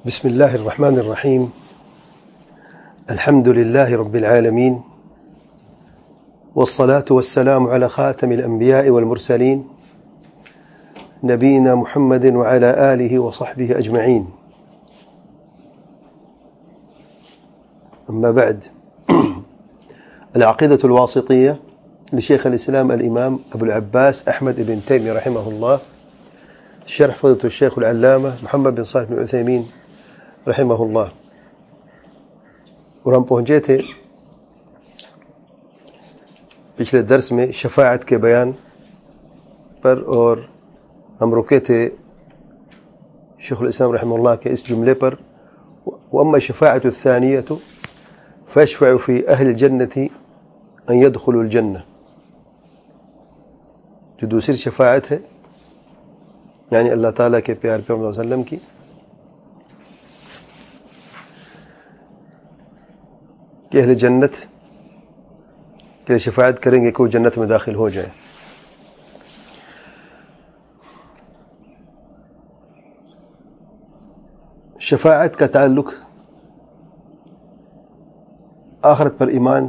بسم الله الرحمن الرحيم. الحمد لله رب العالمين، والصلاة والسلام على خاتم الأنبياء والمرسلين نبينا محمد وعلى آله وصحبه أجمعين. أما بعد، العقيدة الواسطية لشيخ الإسلام الإمام أبو العباس أحمد بن تيمية رحمه الله، شرح فضيلة الشيخ العلامة محمد بن صالح بن عثيمين رحمہ اللہ. اور ہم پہنچے تھے پچھلے درس میں شفاعت کے بیان پر، اور ہم رکے تھے شیخ الاسلام رحمہ اللہ کے اس جملے پر: وَأَمَّا الشَّفَاعَةُ الثَّانِيَةُ فَيَشْفَعُ فِي أَهْلِ الْجَنَّةِ أَنْ يَدْخُلُوا الْجَنَّةَ. جو دوسری شفاعت ہے، یعنی اللہ تعالیٰ کے پیار پیغمبر صلی اللہ علیہ وسلم کی، کہ اہل جنت کے لیے شفاعت کریں گے کہ وہ جنت میں داخل ہو جائیں. شفاعت کا تعلق آخرت پر ایمان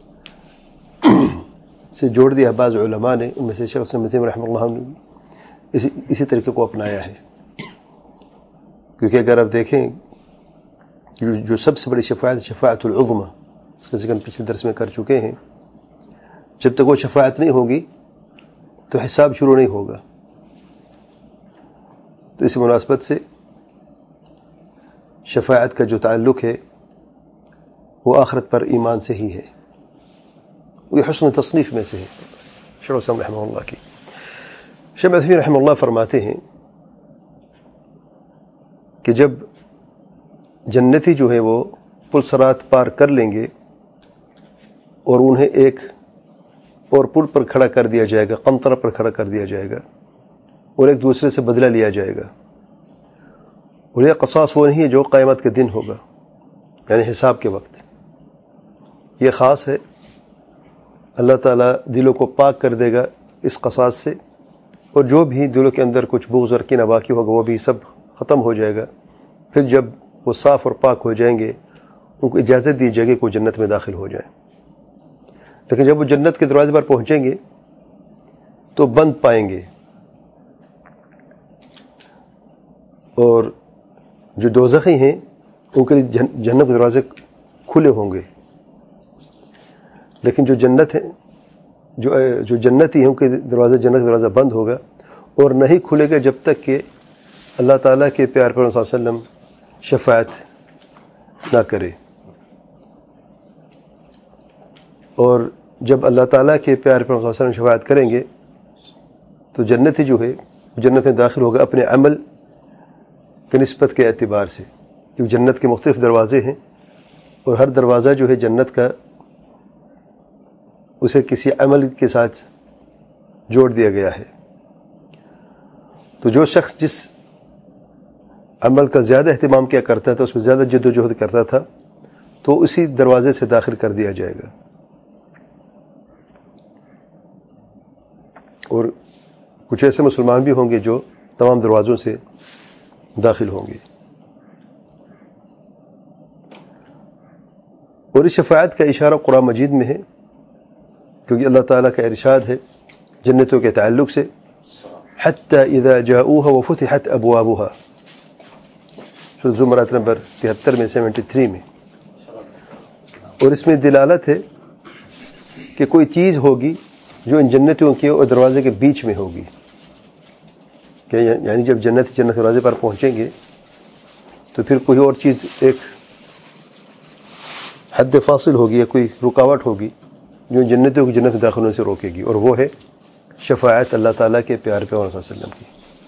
سے جوڑ دیا بعض علماء نے، ان میں سے شیخ الاسلام ابن تیمیہ رحمہ اللہ نے اسی طریقے کو اپنایا ہے. کیونکہ اگر آپ دیکھیں جو سب سے بڑی شفاعت شفاعت العظمی، اس کا ذکر پچھلے درس میں کر چکے ہیں، جب تک وہ شفاعت نہیں ہوگی تو حساب شروع نہیں ہوگا. تو اس مناسبت سے شفاعت کا جو تعلق ہے وہ آخرت پر ایمان سے ہی ہے. وہ حسن تصنیف میں سے ہے شیخ الاسلام رحمہ اللہ کی. شیخ عثیمین رحمہ اللہ فرماتے ہیں کہ جب جنتی جو ہے وہ پل صراط پار کر لیں گے اور انہیں ایک اور پل پر کھڑا کر دیا جائے گا، قنطرہ پر کھڑا کر دیا جائے گا، اور ایک دوسرے سے بدلہ لیا جائے گا. اور یہ قصاص وہ نہیں ہے جو قیامت کے دن ہوگا، یعنی حساب کے وقت. یہ خاص ہے، اللہ تعالیٰ دلوں کو پاک کر دے گا اس قصاص سے، اور جو بھی دلوں کے اندر کچھ بغض اور کینہ باقی ہوگا وہ بھی سب ختم ہو جائے گا. پھر جب وہ صاف اور پاک ہو جائیں گے، ان کو اجازت دی جائے گی کہ وہ جنت میں داخل ہو جائیں. لیکن جب وہ جنت کے دروازے پر پہنچیں گے تو بند پائیں گے، اور جو دوزخی ہیں ان کے لیے جنت کے دروازے کھلے ہوں گے. لیکن جو جنت ہیں، جو جنتی ہیں، ان کے دروازے جنت کا دروازہ بند ہوگا اور نہیں کھلے گا جب تک کہ اللہ تعالیٰ کے پیار پر صلی اللہ علیہ وسلم شفاعت نہ کرے. اور جب اللہ تعالیٰ کے پیار پر صلی اللہ علیہ وسلم شفاعت کریں گے تو جنتی جو ہے جنت میں داخل ہوگا اپنے عمل کی نسبت کے اعتبار سے، کیونکہ جنت کے مختلف دروازے ہیں اور ہر دروازہ جو ہے جنت کا اسے کسی عمل کے ساتھ جوڑ دیا گیا ہے. تو جو شخص جس عمل کا زیادہ اہتمام کیا کرتا تھا، اس میں زیادہ جد و جہد کرتا تھا، تو اسی دروازے سے داخل کر دیا جائے گا. اور کچھ ایسے مسلمان بھی ہوں گے جو تمام دروازوں سے داخل ہوں گے. اور اس شفاعت کا اشارہ قرآن مجید میں ہے، کیونکہ اللہ تعالیٰ کا ارشاد ہے جنتوں کے تعلق سے: حَتَّى إِذَا جَاءُوهَا وَفُتِحَتْ أَبْوَابُهَا، زمرات نمبر 73 میں 73 میں. اور اس میں دلالت ہے کہ کوئی چیز ہوگی جو ان جنتوں کے اور دروازے کے بیچ میں ہوگی، کہ یعنی جب جنت دروازے پر پہنچیں گے تو پھر کوئی اور چیز، ایک حد فاصل ہوگی یا کوئی رکاوٹ ہوگی جو جنتوں کو جنت میں داخل ہونے سے روکے گی، اور وہ ہے شفاعت اللہ تعالیٰ کے پیار پیغمبر صلی اللہ علیہ وسلم کی.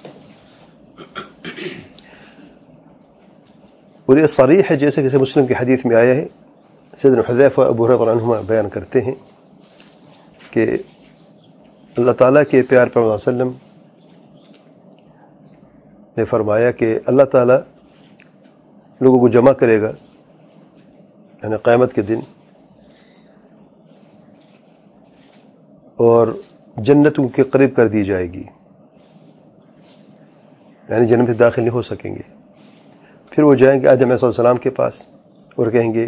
اور یہ صریح ہے، جیسے کہ مسلم کی حدیث میں آیا ہے. سیدنا حذیفہ ابو ہریرہ عنہما بیان کرتے ہیں کہ اللہ تعالیٰ کے پیار پیغمبر صلی اللہ علیہ وسلم نے فرمایا کہ اللہ تعالیٰ لوگوں کو جمع کرے گا، یعنی قیامت کے دن، اور جنت ان کے قریب کر دی جائے گی، یعنی جنت میں داخل نہیں ہو سکیں گے. پھر وہ جائیں گے آدم علیہ السلام کے پاس اور کہیں گے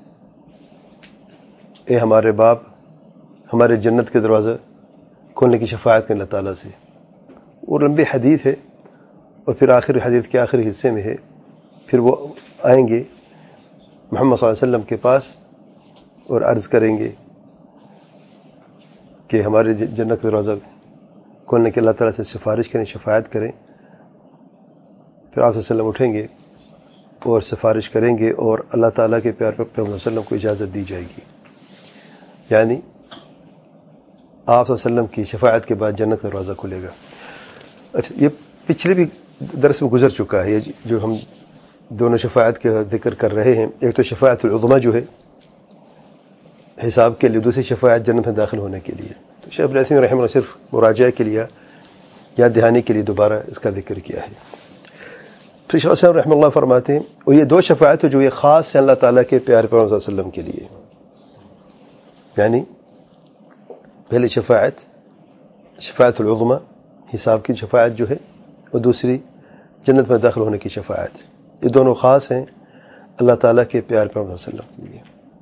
اے ہمارے باپ، ہمارے جنت کے دروازہ کھولنے کی شفاعت کریں اللہ تعالیٰ سے. اور لمبی حدیث ہے، اور پھر آخر حدیث کے آخری حصے میں ہے، پھر وہ آئیں گے محمد صلی اللہ علیہ وسلم کے پاس اور عرض کریں گے کہ ہمارے جنت کا دروازہ کھولنے کے اللہ تعالیٰ سے سفارش کریں، شفاعت کریں. پھر آپ صلی اللہ علیہ وسلم اٹھیں گے اور سفارش کریں گے، اور اللہ تعالیٰ کے پیار پر پیغمبر صلی اللہ علیہ وسلم کو اجازت دی جائے گی. یعنی آپ صلی اللہ علیہ وسلم کی شفاعت کے بعد جنت کا دروازہ کھلے گا. اچھا، یہ پچھلے بھی درس میں گزر چکا ہے، یہ جو ہم دونوں شفاعت کا ذکر کر رہے ہیں. ایک تو شفاعت العظمیٰ جو ہے حساب کے لیے، دوسری شفاعت جنت میں داخل ہونے کے لیے. تو شیخ ابن عثیمین رحمہ اللہ صرف مراجعہ کے لیے یا دہانی کے لیے دوبارہ اس کا ذکر کیا ہے. پھر شیخ عثیمین رحمہ اللہ فرماتے ہیں، اور یہ دو شفاعت جو یہ خاص ہیں اللہ تعالیٰ کے پیارے پیغمبر صلی اللہ علیہ وسلم کے لیے. یعنی پہلی شفاعت العظمیٰ حساب کی شفاعت جو ہے، اور دوسری جنت میں داخل ہونے کی شفاعت. یہ دونوں خاص ہیں اللہ تعالیٰ کے پیارے پیغمبر صلی اللہ علیہ وسلم کے لیے.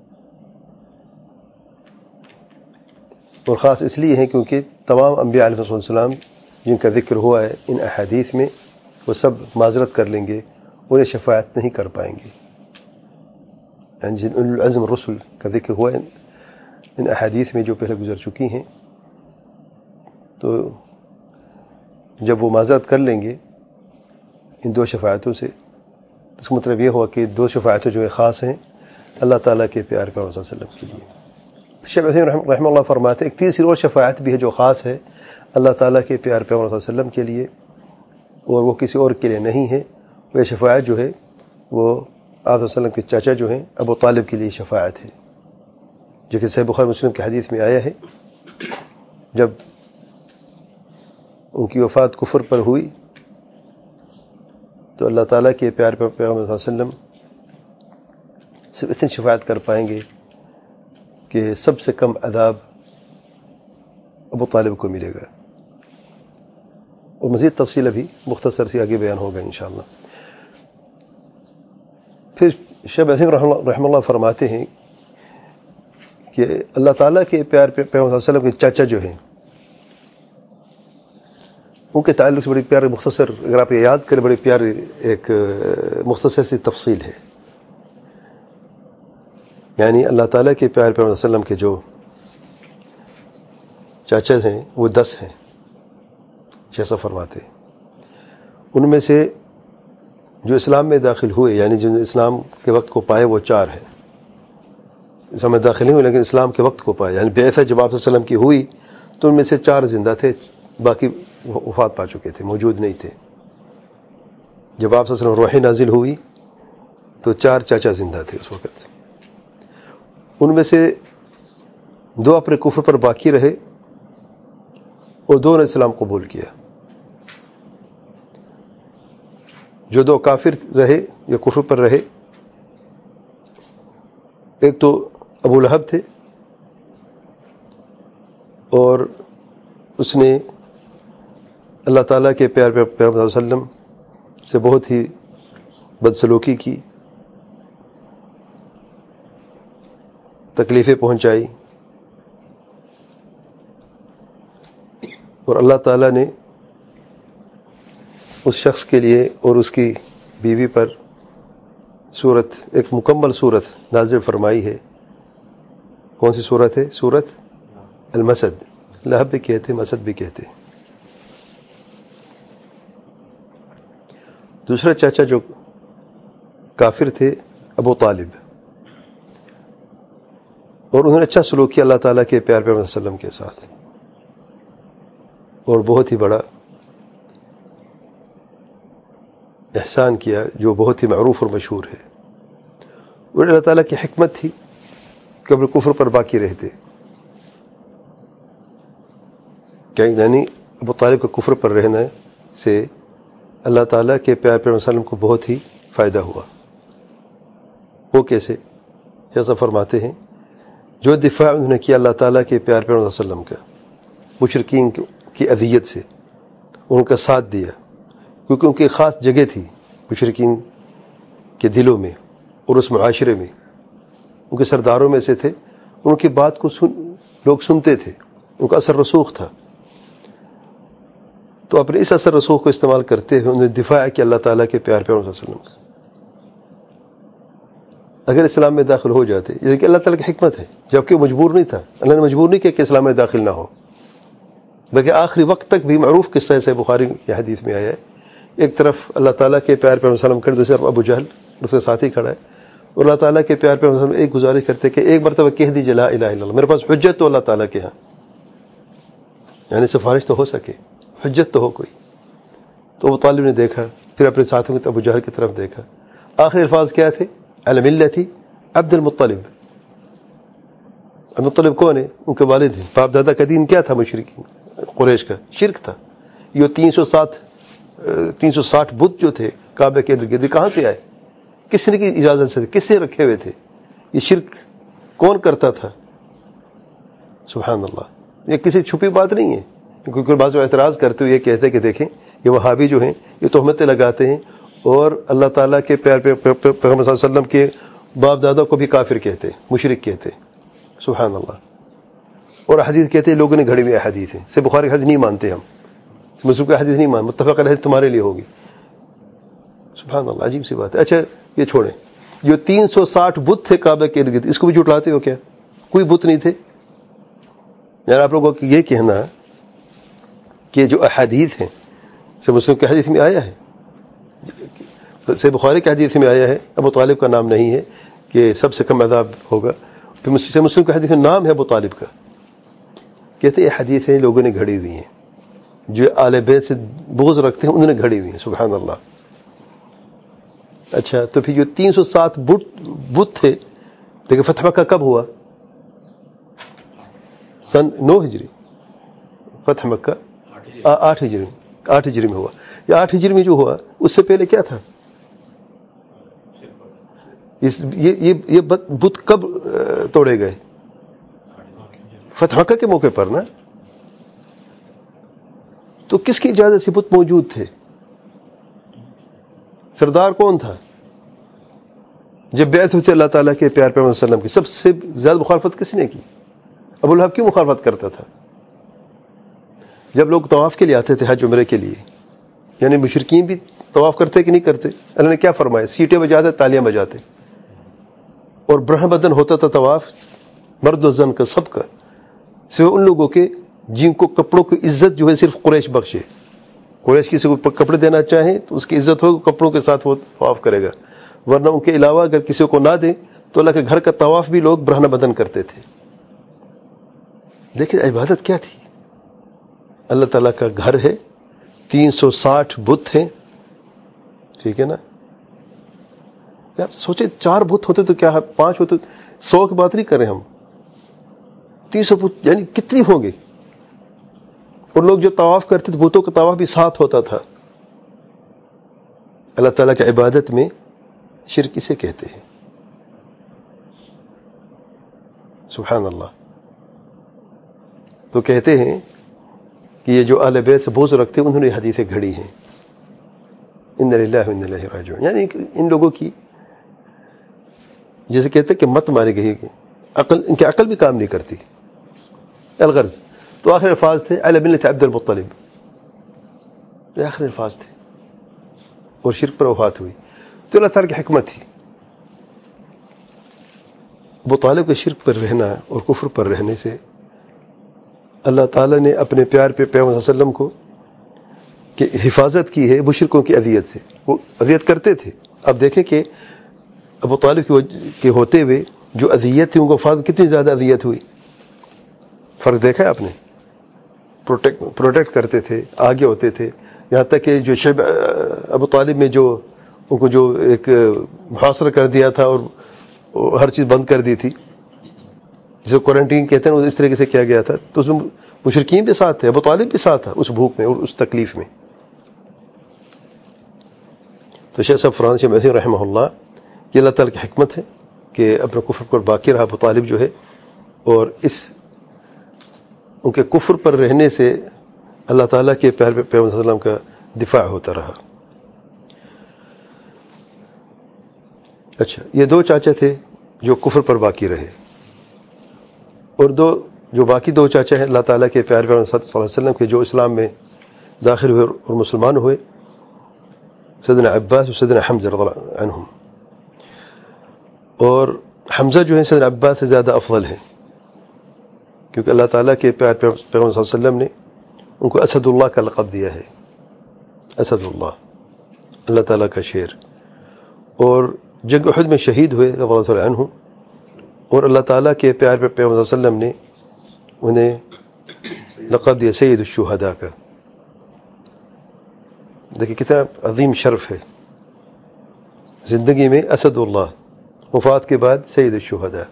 اور خاص اس لیے ہیں کیونکہ تمام انبیاء علیہ السلام جن کا ذکر ہوا ہے ان احادیث میں، وہ سب معذرت کر لیں گے، انہیں شفاعت نہیں کر پائیں گے. یعنی جن اولو العزم رسل کا ذکر ہوا ہے ان احادیث میں جو پہلے گزر چکی ہیں، تو جب وہ معذرت کر لیں گے ان دو شفاعتوں سے، اس کا مطلب یہ ہوا کہ دو شفاعتیں جو خاص ہیں اللہ تعالیٰ کے پیارے پیغمبر صلی اللہ علیہ وسلم کے لیے. شیخ عثیمین رحمہ اللہ فرماتے ہیں ایک تیسری اور شفاعت بھی ہے جو خاص ہے اللہ تعالیٰ کے پیارے پیغمبر صلی اللہ علیہ وسلم کے لیے، اور وہ کسی اور کے لیے نہیں ہے. وہ یہ شفاعت جو ہے وہ آپ صلی اللہ علیہ وسلم کے چاچا جو ہیں ابو طالب کے لیے شفاعت ہے، جو کہ صحیح بخاری مسلم کے حدیث میں آیا ہے. جب ان کی وفات کفر پر ہوئی تو اللہ تعالیٰ کے پیارے پیغمبر صلی اللہ علیہ وسلم صرف اتنی شفاعت کر پائیں گے کہ سب سے کم عذاب ابو طالب کو ملے گا. اور مزید تفصیل ابھی مختصر سی آگے بیان ہوگا انشاءاللہ. پھر شیخ عثیمین رحمہ اللہ فرماتے ہیں کہ اللہ تعالیٰ کے پیارے پیغمبر صلی اللہ علیہ وسلم کے چاچا جو ہیں ان کے تعلق سے بڑی پیاری مختصر، اگر آپ یہ یاد کریں، بڑی پیاری ایک مختصر سی تفصیل ہے. یعنی اللہ تعالیٰ کے پیارے پیغمبر صلی اللہ علیہ وسلم کے جو چاچا ہیں وہ 10 ہیں، جیسا فرماتے ہیں. ان میں سے جو اسلام میں داخل ہوئے، یعنی جن اسلام کے وقت کو پائے، وہ 4 ہیں. اسلام میں داخل نہیں ہوئے لیکن اسلام کے وقت کو پائے، یعنی بعثت جب آپ صلی اللہ علیہ وسلم کی ہوئی تو ان میں سے 4 زندہ تھے، باقی وفات پا چکے تھے، موجود نہیں تھے. جب آپ صلی اللہ علیہ وسلم روح نازل ہوئی تو 4 چاچا زندہ تھے اس وقت. ان میں سے 2 اپنے کفر پر باقی رہے اور 2 نے اسلام قبول کیا. جو 2 کافر رہے یا کفر پر رہے، ایک تو ابو لہب تھے، اور اس نے اللہ تعالیٰ کے پیارے پیغمبر صلی اللہ علیہ وسلم سے بہت ہی بدسلوکی کی، تکلیفیں پہنچائی، اور اللہ تعالیٰ نے اس شخص کے لیے اور اس کی بیوی پر ایک مکمل صورت نازل فرمائی ہے. کون سی صورت ہے؟ صورت المسد. لہب بھی کہتے، مسد بھی کہتے. دوسرا چاچا جو کافر تھے ابو طالب، اور انہوں نے اچھا سلوک کیا اللہ تعالیٰ کے پیارے پیغمبر صلی اللہ علیہ وسلم کے ساتھ، اور بہت ہی بڑا احسان کیا جو بہت ہی معروف اور مشہور ہے. اور اللہ تعالیٰ کی حکمت تھی کہ اپنے کفر پر باقی رہتے. یعنی ابو طالب کا کفر پر رہنے سے اللہ تعالیٰ کے پیارے پیغمبر صلی اللہ علیہ وسلم کو بہت ہی فائدہ ہوا. وہ کیسے؟ جیسا فرماتے ہیں جو دفاع انہوں نے کیا اللہ تعالیٰ کے پیارے پیغمبر صلی اللہ علیہ وسلم کا مشرکین کی اذیت سے، ان کا ساتھ دیا، کیونکہ ان کی خاص جگہ تھی مشرکین کے دلوں میں اور اس معاشرے میں، ان کے سرداروں میں سے تھے، ان کی بات کو لوگ سنتے تھے، ان کا اثر رسوخ تھا. تو اپنے اس اثر رسوخ کو استعمال کرتے ہوئے انہوں نے دفاع کیا اللہ تعالیٰ کے پیار پیغمبر صلی اللہ علیہ وسلم. اگر اسلام میں داخل ہو جاتے، یہ کہ اللہ تعالیٰ کی حکمت ہے، جبکہ وہ مجبور نہیں تھا، اللہ نے مجبور نہیں کیا کہ اسلام میں داخل نہ ہو، بلکہ آخری وقت تک بھی معروف قصہ سے بخاری کی حدیث میں آیا ہے. ایک طرف اللہ تعالیٰ کے پیار پیغمبر صلی اللہ علیہ وسلم کھڑے، دوسری طرف ابو جہل اس کے ساتھی کھڑا ہے، اور اللہ تعالیٰ کے پیار پیغمبر صلی اللہ علیہ وسلم ایک گزارش کرتے کہ ایک مرتبہ کہہ دیجیے لا الہ الا اللہ، میرے پاس حجت تو اللہ تعالیٰ کے ہاں، یعنی سفارش تو ہو سکے، حجت تو ہو کوئی. تو ابو طالب نے دیکھا، پھر اپنے ساتھیوں کی ابو جہل کی طرف دیکھا. آخری الفاظ کیا تھے؟ علی ملتی عبد المطلب. المطلب کون ہے؟ ان کے والد ہیں. باپ دادا کا دین کیا تھا؟ مشرکین قریش کا شرک تھا. یہ 360 بت جو تھے کعبے کے ارد گرد، کہاں سے آئے؟ کس نے کی اجازت سے؟ کس سے رکھے ہوئے تھے؟ یہ شرک کون کرتا تھا؟ سبحان اللہ، یہ کسی چھپی بات نہیں ہے. کیونکہ بعض اعتراض کرتے ہوئے یہ کہتے ہیں کہ دیکھیں یہ وہابی جو ہیں یہ تہمتیں لگاتے ہیں اور اللہ تعالیٰ کے پیار پیغمبر صلی اللہ علیہ وسلم کے باپ دادا کو بھی کافر کہتے، مشرک کہتے. سبحان اللہ. اور حدیث کہتے ہیں لوگوں نے گھڑی ہوئی حدیث ہیں. سے بخاری حدیث نہیں مانتے ہم، مسلم کی حدیث نہیں مانتے، متفق علیہ تمہارے لیے ہوگی. سبحان اللہ، عجیب سی بات ہے. اچھا یہ چھوڑیں، جو 360 بت تھے کعبہ کے ارد گرد، اس کو بھی جھٹلاتے ہو کیا؟ کوئی بت نہیں تھے؟ یعنی آپ لوگوں کو یہ کہنا کہ جو احادیث ہیں، سے مسلم کی حدیث میں آیا ہے، سے بخاری کی حدیث میں آیا ہے، ابو طالب کا نام نہیں ہے کہ سب سے کم عذاب ہوگا. پھر سے مسلم کی حدیث میں نام ہے ابو طالب کا. کہتے ہیں یہ حدیثیں لوگوں نے گھڑی ہوئی ہیں، جو آل بیت سے بغض رکھتے ہیں انہوں نے گھڑی ہوئی ہیں. سبحان اللہ. اچھا تو پھر جو 307 بت تھے، دیکھیں فتح مکہ کب ہوا؟ سن 9 ہجری. فتح مکہ 8 ہجری میں ہوا. یہ 8 ہجری میں جو ہوا اس سے پہلے کیا تھا؟ یہ بت کب توڑے گئے؟ فتح مکہ کے موقع پر نا. تو کس کی اجازت سے بت موجود تھے؟ سردار کون تھا؟ جب بیعت ہوئی اللہ تعالیٰ کے پیار پیغمبر صلی اللہ علیہ وسلم کی، سب سے زیادہ مخالفت کس نے کی؟ ابو لہب کیوں مخالفت کرتا تھا؟ جب لوگ طواف کے لیے آتے تھے، حج عمرے کے لیے، یعنی مشرکین بھی طواف کرتے کہ نہیں کرتے؟ اللہ نے کیا فرمایا؟ سیٹیں بجاتے، تالیاں بجاتے، اور برہن بدن ہوتا تھا طواف، مرد و زن کا، سب کا، سوائے ان لوگوں کے جن کو کپڑوں کی عزت جو ہے صرف قریش بخشے. قریش کسی کو کپڑے دینا چاہیں تو اس کی عزت ہو، کپڑوں کے ساتھ وہ طواف کرے گا، ورنہ ان کے علاوہ اگر کسی کو نہ دیں تو اللہ کے گھر کا طواف بھی لوگ برہنہ بدن کرتے تھے. دیکھیں عبادت کیا تھی. اللہ تعالیٰ کا گھر ہے، 360 بت ہیں، ٹھیک ہے نا. یار سوچے 4 بت ہوتے تو کیا، 5 ہوتے، 100 کی بات نہیں کر رہے ہم، 300 بت یعنی کتنی ہوں گے. اور لوگ جو طواف کرتے تھے بتوں کا طواف بھی ساتھ ہوتا تھا. اللہ تعالیٰ کی عبادت میں شرک اسے کہتے ہیں. سبحان اللہ. تو کہتے ہیں کہ یہ جو اہل بیت سے بغض رکھتے ہیں انہوں نے حدیثیں گھڑی ہیں. انا للہ و انا الیہ راجعون. یعنی ان لوگوں کی جیسے کہتے ہیں کہ مت ماری گئی، عقل، ان کی عقل بھی کام نہیں کرتی. الغرض تو آخر الفاظ تھے علی ملت عبد المطلب، یہ آخر الفاظ تھے، اور شرک پر وفات ہوئی. تو اللہ تعالیٰ کی حکمت تھی. ابو طالب کے شرک پر رہنا اور کفر پر رہنے سے اللہ تعالیٰ نے اپنے پیار پہ پیغمبر صلی اللہ علیہ وسلم کو کہ حفاظت کی ہے مشرکوں کی اذیت سے. وہ اذیت کرتے تھے. اب دیکھیں کہ ابو طالب کے ہوتے ہوئے جو اذیت تھی ان کو وفات کتنی زیادہ اذیت ہوئی. فرق دیکھا ہے آپ نے؟ پروٹیکٹ کرتے تھے، آگے ہوتے تھے، یہاں تک کہ جو شیب ابو طالب میں جو ان کو جو ایک محاصرہ کر دیا تھا اور ہر چیز بند کر دی تھی، جسے کوارنٹین کہتے ہیں، اس طریقے سے کیا گیا تھا. تو اس میں مشرکین بھی ساتھ تھے، ابو طالب بھی ساتھ تھا اس بھوک میں اور اس تکلیف میں. تو شیخ صاحب فرحان شاہ محی رحمہ اللہ، یہ اللہ تعالیٰ کی حکمت ہے کہ اپنے کفر پر باقی رہا ابو طالب جو ہے، اور ان کے کفر پر رہنے سے اللہ تعالیٰ کے پیغمبر صلی اللہ علیہ وسلم کا دفاع ہوتا رہا. اچھا، یہ دو چاچا تھے جو کفر پر باقی رہے، اور جو باقی دو چاچا ہیں اللہ تعالیٰ کے پیارے پیغمبر صلی اللہ علیہ وسلم کے جو اسلام میں داخل ہوئے اور مسلمان ہوئے، سیدنا عباس اور سیدنا حمزہ رضی اللہ عنہم. اور حمزہ جو ہیں سیدنا عباس سے زیادہ افضل ہیں، کیونکہ اللہ تعالیٰ کے پیارے پیغمبر صلی اللہ علیہ وسلم نے ان کو اسد اللہ کا لقب دیا ہے. اسد اللہ، اللہ تعالیٰ کا شیر. اور جنگ احد میں شہید ہوئے رضی اللہ عنہ، اور اللہ تعالیٰ کے پیارے پیغمبر صلی اللہ علیہ وسلم نے انہیں لقب دیا سید الشہداء کا. دیکھیں کتنا عظیم شرف ہے، زندگی میں اسد اللہ، وفات کے بعد سید الشہداء.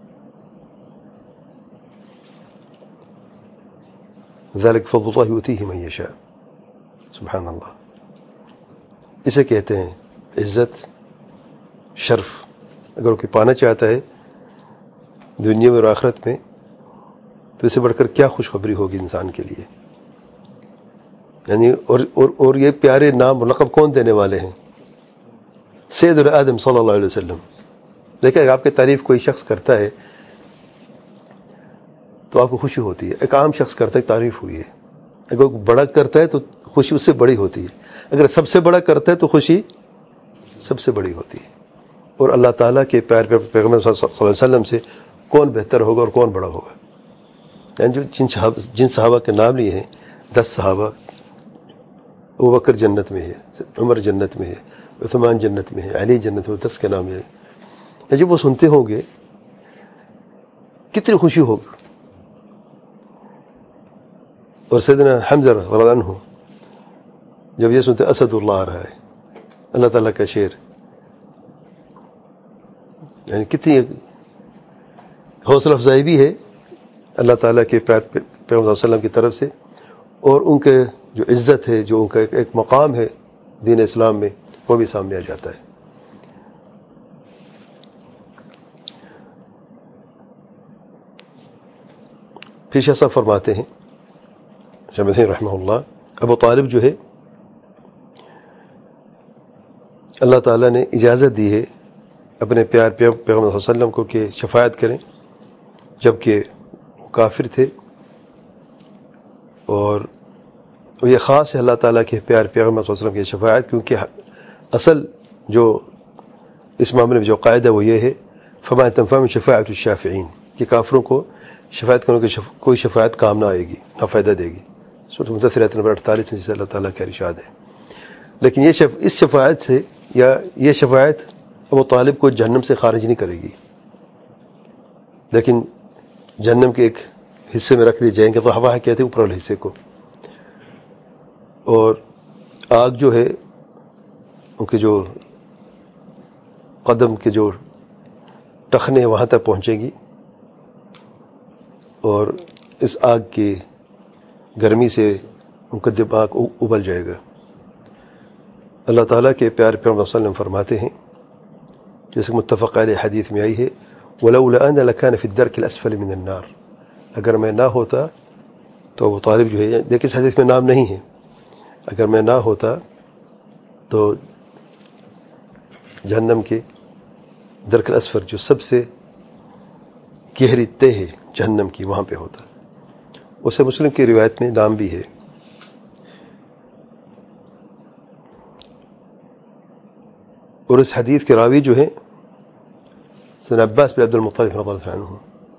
ذلك فضل اللہ یؤتیہ من یشاء. سبحان اللہ. اسے کہتے ہیں عزت، شرف. اگر کوئی پانا چاہتا ہے دنیا میں اور آخرت میں تو اسے بڑھ کر کیا خوشخبری ہوگی انسان کے لیے. یعنی اور یہ پیارے نام اور لقب کون دینے والے ہیں؟ سید الآدم صلی اللہ علیہ وسلم. دیکھیں، اگر آپ کی تعریف کوئی شخص کرتا ہے تو آپ کو خوشی ہوتی ہے. ایک عام شخص کرتا ہے تعریف ہوئی ہے. اگر کوئی بڑا کرتا ہے تو خوشی اس سے بڑی ہوتی ہے. اگر سب سے بڑا کرتا ہے تو خوشی سب سے بڑی ہوتی ہے. اور اللہ تعالیٰ کے پیارے پیغمبر صلی اللہ علیہ وسلم سے کون بہتر ہوگا اور کون بڑا ہوگا؟ یعنی جن صحابہ کے نام لیے ہیں، 10 صحابہ، ابوبکر جنت میں ہے، عمر جنت میں ہے، عثمان جنت میں ہے، علی جنت میں، 10 کے نام ہے. جب وہ سنتے ہوں گے کتنی خوشی ہوگی. اور سیدنا حمزہ رضی اللہ عنہ جب یہ سنتے اسد اللہ آ رہا ہے، اللہ تعالیٰ کا شیر، یعنی کتنی حوصلہ افزائی بھی ہے اللہ تعالیٰ کے پیغمبر صلی اللہ علیہ وسلم کی طرف سے. اور ان کے جو عزت ہے، جو ان کا ایک مقام ہے دین اسلام میں، وہ بھی سامنے آ جاتا ہے. پھر شاہ صاحب فرماتے ہیں شاہ مدنی رحمہ اللہ، ابو طالب جو ہے اللہ تعالیٰ نے اجازت دی ہے اپنے پیار پیغمبر صلی اللہ علیہ وسلم کو کہ شفاعت کریں، جبکہ کافر تھے. اور یہ خاص ہے اللہ تعالیٰ کے پیار پیغمبر صلی اللہ علیہ وسلم کی شفاعت، کیونکہ اصل جو اس معاملے میں جو قاعدہ وہ یہ ہے فما تنفعهم شفاعت الشافعین، کہ کافروں کو شفاعت کرنے کی کوئی شفاعت کام نہ آئے گی، نہ فائدہ دے گی. سورۃ مدثر آیت نمبر 48 میں جسے اللہ تعالیٰ کا ارشاد ہے. لیکن اس شفاعت سے، یا یہ شفاعت ابو طالب کو جہنم سے خارج نہیں کرے گی، لیکن جہنم کے ایک حصے میں رکھ دیے جائیں گے. تو ہوا کہتے ہیں اوپر والے حصے کو. اور آگ جو ہے ان کے جو قدم کے جو ٹخنے وہاں تک پہنچے گی، اور اس آگ کی گرمی سے ان کا دماغ ابل جائے گا. اللہ تعالیٰ کے پیارے پیغمبر صلی اللہ علیہ وسلم فرماتے ہیں، جیسے متفق علیہ حدیث میں آئی ہے، وَلَوْلَا أَنَّ لَكَانَ فِي الدَّرْكِ الْأَسْفَلِ مِنَ النَّارِ. اگر میں نہ ہوتا تو ابو طالب جو ہے، دیکھیں اس حدیث میں نام نہیں ہے، اگر میں نہ ہوتا تو جہنم کے درک الاسفل جو سب سے گہری تہ ہے جہنم کی، وہاں پہ ہوتا. اسے مسلم کی روایت میں نام بھی ہے. اور اس حدیث کے راوی جو ہیں سیدنا عباس بن عبد المطلب رضی اللہ عنہ،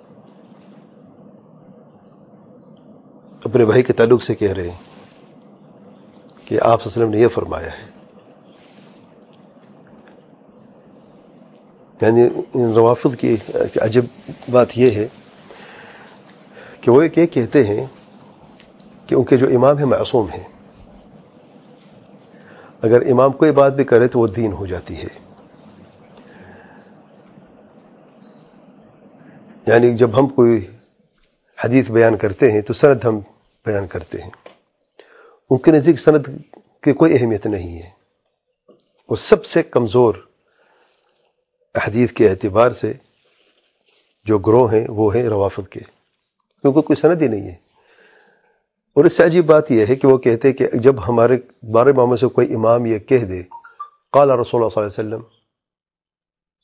اپنے بھائی کے تعلق سے کہہ رہے ہیں کہ آپ صلی اللہ علیہ وسلم نے یہ فرمایا ہے. یعنی ان روافض کی عجب بات یہ ہے کہ وہ یہ کہتے ہیں کہ ان کے جو امام ہیں معصوم ہیں، اگر امام کوئی بات بھی کرے تو وہ دین ہو جاتی ہے. یعنی جب ہم کوئی حدیث بیان کرتے ہیں تو سند ہم بیان کرتے ہیں، ان کے نزدیک سند کی کوئی اہمیت نہیں ہے. اور سب سے کمزور حدیث کے اعتبار سے جو گروہ ہیں وہ ہیں روافض کے، کیونکہ کوئی سند ہی نہیں ہے. اور اس سے عجیب بات یہ ہے کہ وہ کہتے ہیں کہ جب ہمارے بارے معاملے سے کوئی امام یہ کہہ دے قال رسول اللہ صلی اللہ علیہ وسلم،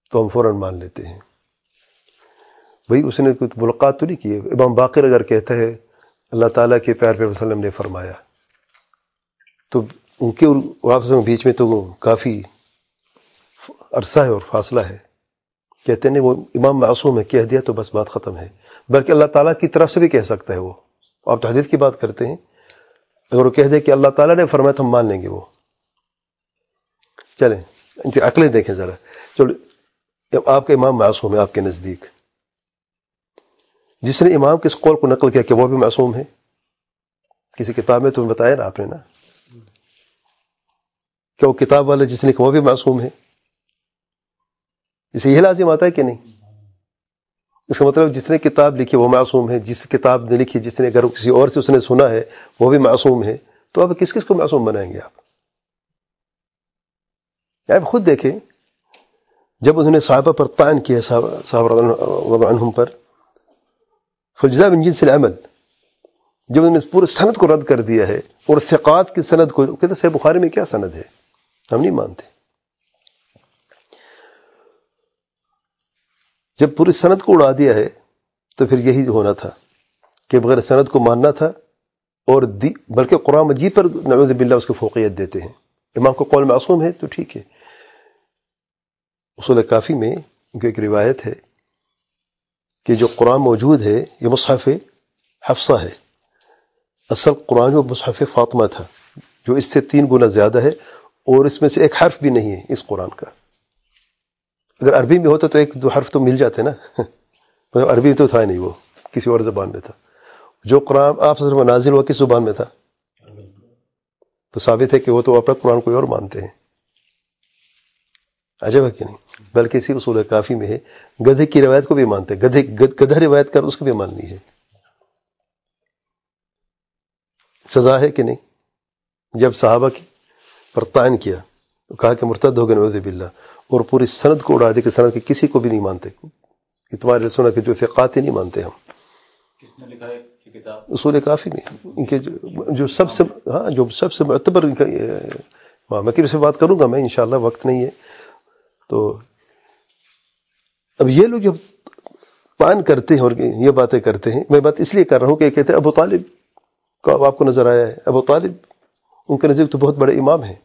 تو ہم فوراً مان لیتے ہیں. بھئی اس نے کوئی ملاقات تو نہیں کی. امام باقر اگر کہتا ہے اللہ تعالیٰ کے پیارے پیغمبر صلی اللہ علیہ وسلم نے فرمایا، تو ان کے واپس بیچ میں تو کافی عرصہ ہے اور فاصلہ ہے. کہتے ہیں وہ امام معصوم ہے، کہہ دیا تو بس بات ختم ہے. بلکہ اللہ تعالیٰ کی طرف سے بھی کہہ سکتا ہے وہ. آپ تو حدیث کی بات کرتے ہیں، اگر وہ کہہ دے کہ اللہ تعالیٰ نے فرمایا تو ہم مان لیں گے. وہ چلیں ان کی عقلیں دیکھیں ذرا. چلو آپ کا امام معصوم ہے آپ کے نزدیک، جس نے امام کے اس قول کو نقل کیا کہ وہ بھی معصوم ہے، کسی کتاب میں تو بتایا نا آپ نے نا کہ وہ کتاب والے جس نے کہ وہ بھی معصوم ہے، اسے یہ لازم آتا ہے کہ نہیں؟ اس کا مطلب جس نے کتاب لکھی وہ معصوم ہے، جس کتاب نے لکھی جس نے اگر کسی اور سے اس نے سنا ہے وہ بھی معصوم ہے. تو اب کس کس کو معصوم بنائیں گے آپ؟ آپ خود دیکھیں، جب انہوں نے صحابہ پر طعن کیا، صحابہ رضی اللہ عنہم پر، فالجزاء من جنس العمل، جب انہوں نے پورے سند کو رد کر دیا ہے اور ثقات کی سند کو، کہتے صحیح بخاری میں کیا سند ہے، ہم نہیں مانتے. جب پوری سند کو اڑا دیا ہے تو پھر یہی ہونا تھا کہ بغیر سند کو ماننا تھا. اور بلکہ قرآن مجید پر نعوذ باللہ اس کو فوقیت دیتے ہیں. امام کو قول معصوم ہے تو ٹھیک ہے. اصول کافی میں ان کی ایک روایت ہے کہ جو قرآن موجود ہے یہ مصحف حفصہ ہے. اصل قرآن جو مصحف فاطمہ تھا، جو اس سے 3 گنا زیادہ ہے، اور اس میں سے ایک حرف بھی نہیں ہے اس قرآن کا. اگر عربی میں ہوتا تو 1-2 حرف تو مل جاتے نا. عربی تو تھا نہیں، وہ کسی اور زبان میں تھا. جو قرآن آپ صلی اللہ علیہ وسلم نازل ہوا کس زبان میں تھا؟ تو ثابت ہے کہ وہ تو اپنا قرآن کوئی اور مانتے ہیں. عجب ہے کہ نہیں؟ بلکہ اسی اصول کافی میں ہے گدھے کی روایت کو بھی مانتے ہیں. گدھا روایت کر اس کو بھی ماننی ہے. سزا ہے کہ نہیں؟ جب صحابہ کی پر طعن کیا تو کہا کہ مرتد ہو گئے نعوذ باللہ، اور پوری سند کو اڑا دے کہ سند کے کسی کو بھی نہیں مانتے. کہ تمہارے سنت کے جو ثقات ہی نہیں مانتے ہم. کس نے لکھا ہے یہ کتاب؟ اصول کافی میں ان کے جو سب سے معتبر ان کا میں کسی سے بات کروں گا میں انشاءاللہ، وقت نہیں ہے. تو اب یہ لوگ جو طعن کرتے ہیں اور یہ باتیں کرتے ہیں، میں بات اس لیے کر رہا ہوں کہ کہتے ہیں ابو طالب کا آپ کو نظر آیا ہے. ابو طالب ان کے نزدیک تو بہت بڑے امام ہیں.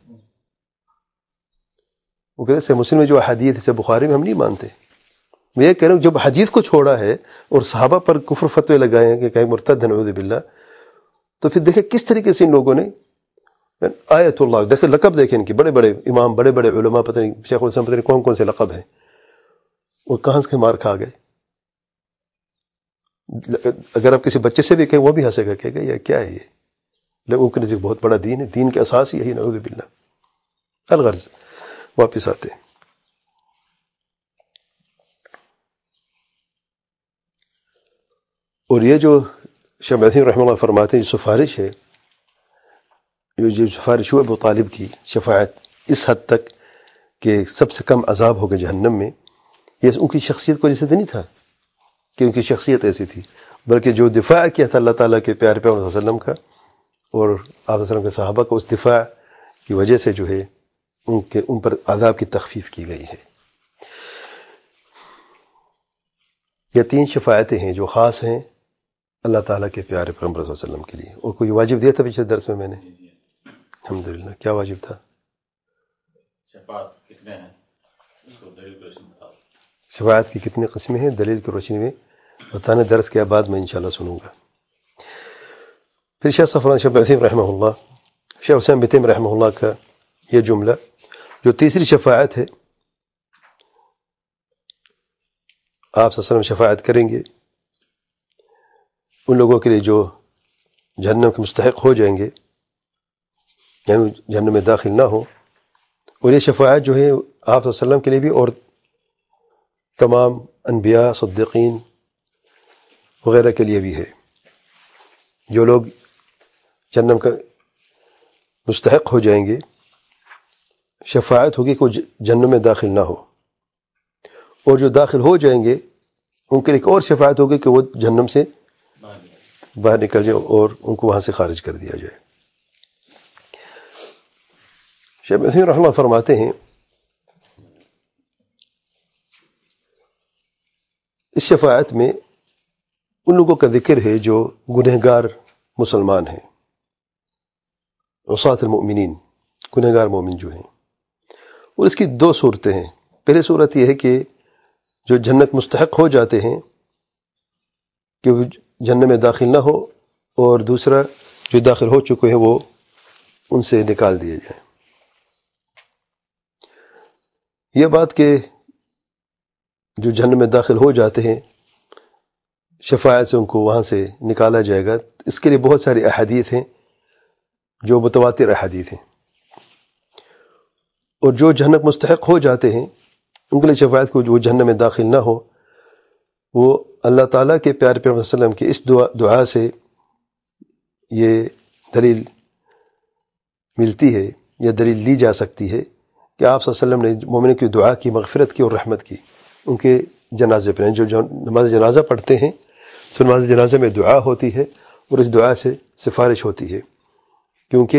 وہ کہتے ہیں مسلم میں جو حدیث ہے بخاری میں ہم نہیں مانتے. میں یہ کہہ رہا ہوں جب حدیث کو چھوڑا ہے اور صحابہ پر کفر فتوے لگائے ہیں کہ کہیں مرتد ہیں نعوذ باللہ، تو پھر دیکھیں کس طریقے سے ان لوگوں نے آیت اللہ، دیکھیں لقب دیکھیں ان کی، بڑے بڑے امام، بڑے بڑے علماء، پتہ نہیں شیخ الاسلام، پتہ نہیں کون کون سے لقب ہیں، وہ کہاں سے مار کھا گئے. اگر آپ کسی بچے سے بھی کہیں وہ بھی ہنسے گا، کہے گا یہ کیا ہے یہ، لوگوں کے نزدیک بہت بڑا دین ہے، دین کے اساس ہی یہی نعوذ باللہ. الغرض واپس آتے ہیں. اور یہ جو شیخ عثیمین رحمہ اللہ فرماتے ہیں جو سفارش ہے، جو سفارش ہو ابو طالب کی شفاعت اس حد تک کہ سب سے کم عذاب ہوگا جہنم میں، یہ ان کی شخصیت کو جیسے نہیں تھا کہ ان کی شخصیت ایسی تھی، بلکہ جو دفاع کیا تھا اللہ تعالیٰ کے پیارے پیغمبر صلی اللہ علیہ وسلم کا اور آپ صلی اللہ علیہ وسلم کے صحابہ کو، اس دفاع کی وجہ سے جو ہے ان پر عذاب کی تخفیف کی گئی ہے. یہ 3 شفاعتیں ہیں جو خاص ہیں اللہ تعالیٰ کے پیارے پیغمبر صلی اللہ علیہ وسلم کے لیے. اور کوئی واجب دیا تھا پچھلے درس میں نے؟ الحمدللہ. کیا واجب تھا؟ شفاعت کتنے ہیں اس کو دلیل کی روشنی بتاؤ. شفاعت کی کتنی قسمیں ہیں دلیل کی روشنی میں بتانے درس کے بعد میں انشاءاللہ سنوں گا. پھر شیخ صفوان شیخ عثیمین رحمہ اللہ، شیخ حسین بن تیمیہ رحمہ اللہ کا یہ جملہ جو تیسری شفاعت ہے، آپ صلی اللہ علیہ وسلم شفاعت کریں گے ان لوگوں کے لیے جو جہنم کے مستحق ہو جائیں گے، یعنی جہنم میں داخل نہ ہو. اور یہ شفاعت جو ہے آپ صلی اللہ علیہ وسلم کے لیے بھی اور تمام انبیاء، صدیقین وغیرہ کے لیے بھی ہے. جو لوگ جہنم کا مستحق ہو جائیں گے، شفاعت ہوگی کہ وہ جہنم میں داخل نہ ہو، اور جو داخل ہو جائیں گے ان کے لیے ایک اور شفاعت ہوگی کہ وہ جہنم سے باہر نکل جائے اور ان کو وہاں سے خارج کر دیا جائے. شیخ عثیمین رحمہ اللہ فرماتے ہیں اس شفاعت میں ان لوگوں کا ذکر ہے جو گنہگار مسلمان ہیں، عصاة المؤمنین، گنہگار مومن جو ہیں، اور اس کی دو صورتیں ہیں۔ پہلی صورت یہ ہے کہ جو جنت مستحق ہو جاتے ہیں کہ وہ جنت میں داخل نہ ہو، اور دوسرا جو داخل ہو چکے ہیں وہ ان سے نکال دیے جائیں۔ یہ بات کہ جو جنت میں داخل ہو جاتے ہیں شفاعت سے ان کو وہاں سے نکالا جائے گا، اس کے لیے بہت ساری احادیث ہیں جو متواتر احادیث ہیں، اور جو جنت مستحق ہو جاتے ہیں ان کے لیے شفاعت کو جو جہنم میں داخل نہ ہو، وہ اللہ تعالیٰ کے پیارے پیغمبر صلی اللہ علیہ وسلم کی اس دعا سے یہ دلیل ملتی ہے یا دلیل لی جا سکتی ہے کہ آپ صلی اللہ علیہ وسلم نے مومن کی دعا کی، مغفرت کی اور رحمت کی ان کے جنازے پر۔ جو نماز جنازہ پڑھتے ہیں تو نماز جنازہ میں دعا ہوتی ہے اور اس دعا سے سفارش ہوتی ہے، کیونکہ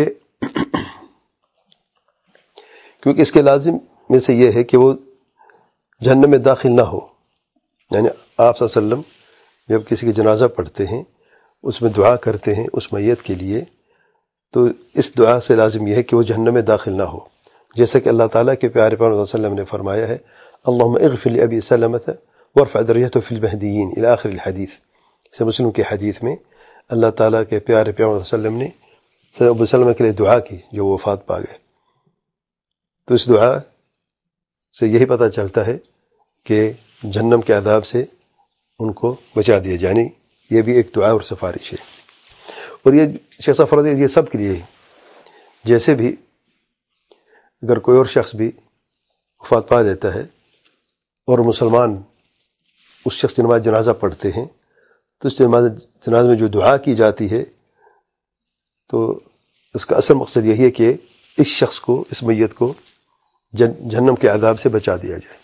اس کے لازم میں سے یہ ہے کہ وہ جہنم میں داخل نہ ہو۔ یعنی آپ صلی اللہ علیہ وسلم جب کسی کی جنازہ پڑھتے ہیں اس میں دعا کرتے ہیں اس میت کے لیے، تو اس دعا سے لازم یہ ہے کہ وہ جہنم میں داخل نہ ہو، جیسا کہ اللہ تعالیٰ کے پیارے پیغمبر صلی اللہ علیہ وسلم نے فرمایا ہے اللہم اغفر لأبی سلمۃ وارفع درجته فی المہدیین الی آخر الحدیث۔ سے مسلم کے حدیث میں اللہ تعالیٰ کے پیارے پیغمبر صلی اللہ علیہ وسلم نے ابو سلمہ کے لیے دعا کی جو وفات پا گئے۔ تو اس دعا سے یہی پتہ چلتا ہے کہ جہنم کے عذاب سے ان کو بچا دیا جائے، یعنی یہ بھی ایک دعا اور سفارش ہے۔ اور یہ شیخ فرض یہ سب کے لیے ہے، جیسے بھی اگر کوئی اور شخص بھی وفات پا دیتا ہے اور مسلمان اس شخص کی نماز جنازہ پڑھتے ہیں تو اس جنازہ میں جو دعا کی جاتی ہے تو اس کا اصل مقصد یہی ہے کہ اس شخص کو، اس میت کو جہنم کے عذاب سے بچا دیا جائے۔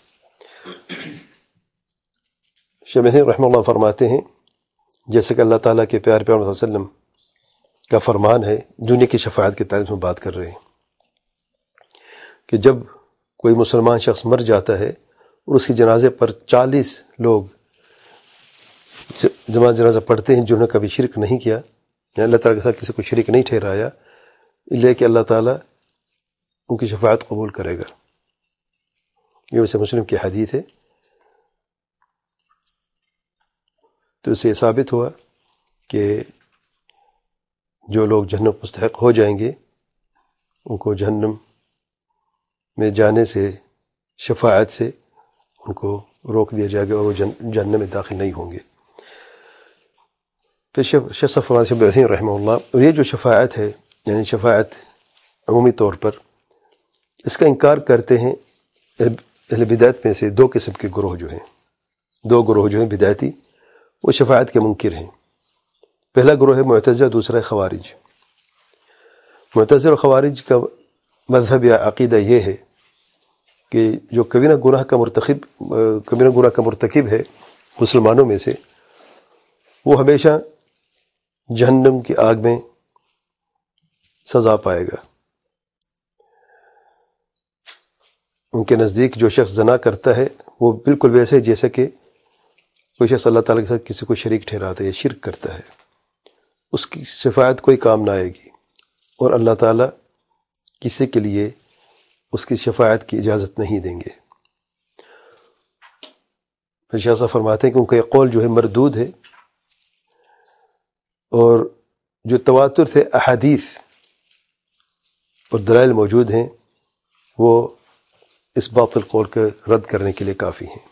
شیخ محمد رحمہ اللہ فرماتے ہیں جیسے کہ اللہ تعالیٰ کے پیارے پیغمبر صلی اللہ علیہ وسلم کا فرمان ہے، دنیا کی شفاعت کے تعلق میں بات کر رہے ہیں، کہ جب کوئی مسلمان شخص مر جاتا ہے اور اس کے جنازے پر 40 لوگ جنازہ پڑھتے ہیں جنہوں نے کبھی شرک نہیں کیا، یا اللہ تعالیٰ کے ساتھ کسی کو شریک نہیں ٹھہرایا، اس لیے کہ اللہ تعالیٰ ان کی شفاعت قبول کرے گا۔ یہ ویسے مسلم کی حدیث ہے۔ تو اس سے یہ ثابت ہوا کہ جو لوگ جہنم مستحق ہو جائیں گے ان کو جہنم میں جانے سے، شفاعت سے ان کو روک دیا جائے گا اور وہ جہنم میں داخل نہیں ہوں گے۔ پھر شیخ صفوان سے بن رحمہ اللہ، اور یہ جو شفاعت ہے یعنی شفاعت عمومی طور پر، اس کا انکار کرتے ہیں اہل بدعت میں سے دو قسم کے گروہ جو ہیں، دو گروہ جو ہیں بدعتی، وہ شفاعت کے منکر ہیں۔ پہلا گروہ ہے معتزلہ، دوسرا ہے خوارج۔ معتزلہ اور خوارج کا مذہب یا عقیدہ یہ ہے کہ جو کبیرہ گناہ کا مرتکب ہے مسلمانوں میں سے، وہ ہمیشہ جہنم کی آگ میں سزا پائے گا۔ ان کے نزدیک جو شخص زنا کرتا ہے وہ بالکل ویسے جیسے کہ کوئی شخص اللہ تعالیٰ کے ساتھ کسی کو شریک ٹھہراتا ہے یا شرک کرتا ہے، اس کی شفاعت کوئی کام نہ آئے گی، اور اللہ تعالیٰ کسی کے لیے اس کی شفاعت کی اجازت نہیں دیں گے۔ پھر شاہ صاحب فرماتے ہیں کہ ان کا یہ قول جو ہے مردود ہے، اور جو تواتر سے احادیث اور دلائل موجود ہیں وہ اس باطل قول کے رد کرنے کے لیے کافی ہیں۔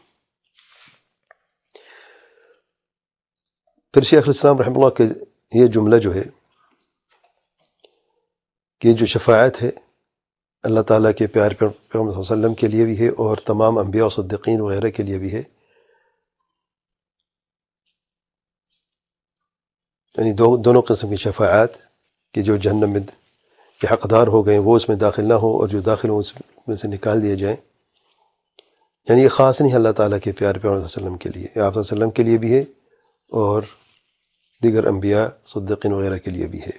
پھر شیخ الاسلام رحمہ اللہ کے یہ جملہ جو ہے کہ جو شفاعت ہے اللہ تعالیٰ کے پیارے پیغمبر صلی اللہ علیہ وسلم کے لیے بھی ہے اور تمام انبیاء و صدیقین وغیرہ کے لیے بھی ہے، یعنی دونوں قسم کی شفاعت کہ جو جہنم میں کے حقدار ہو گئے وہ اس میں داخل نہ ہو اور جو داخل ہوں اس میں سے نکال دیے جائیں، یعنی یہ خاص نہیں اللہ تعالیٰ کے پیارے پیغمبر صلی اللہ علیہ وسلم کے لیے، آپ صلی اللہ علیہ وسلم کے لیے بھی ہے اور دیگر انبیاء صدیقین وغیرہ کے لیے بھی ہے۔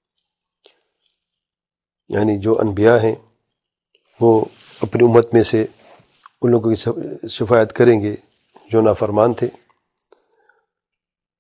یعنی جو انبیاء ہیں وہ اپنی امت میں سے ان لوگوں کی شفاعت کریں گے جو نافرمان تھے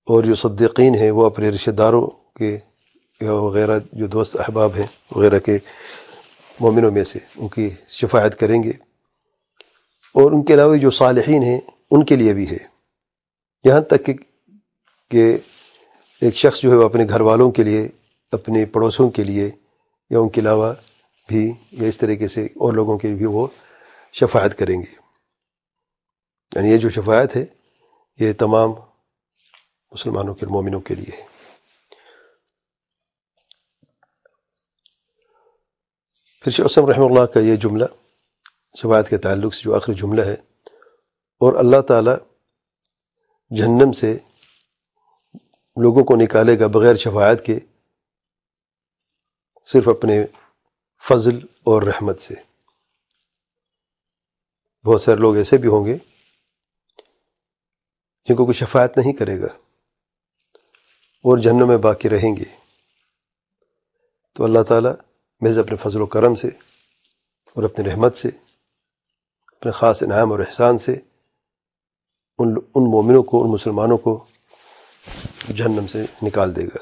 اور جو صدیقین ہیں وہ اپنے رشتہ داروں کے یا وغیرہ جو دوست احباب ہیں وغیرہ کے مومنوں میں سے ان کی شفاعت کریں گے، اور ان کے علاوہ جو صالحین ہیں ان کے لیے بھی ہے، یہاں تک کہ ایک شخص جو ہے وہ اپنے گھر والوں کے لیے، اپنے پڑوسوں کے لیے یا ان کے علاوہ بھی یا اس طریقے سے اور لوگوں کے لیے بھی وہ شفاعت کریں گے۔ یعنی یہ جو شفاعت ہے یہ تمام مسلمانوں کے مومنوں کے لیے ہے۔ پھر شیخ عثمان رحمہ اللہ کا یہ جملہ شفاعت کے تعلق سے جو آخری جملہ ہے، اور اللہ تعالیٰ جہنم سے لوگوں کو نکالے گا بغیر شفاعت کے، صرف اپنے فضل اور رحمت سے۔ بہت سارے لوگ ایسے بھی ہوں گے جن کو کوئی شفاعت نہیں کرے گا اور جہنم میں باقی رہیں گے، تو اللہ تعالیٰ محض اپنے فضل و کرم سے اور اپنی رحمت سے، اپنے خاص انعام اور احسان سے ان مومنوں کو، ان مسلمانوں کو جہنم سے نکال دے گا،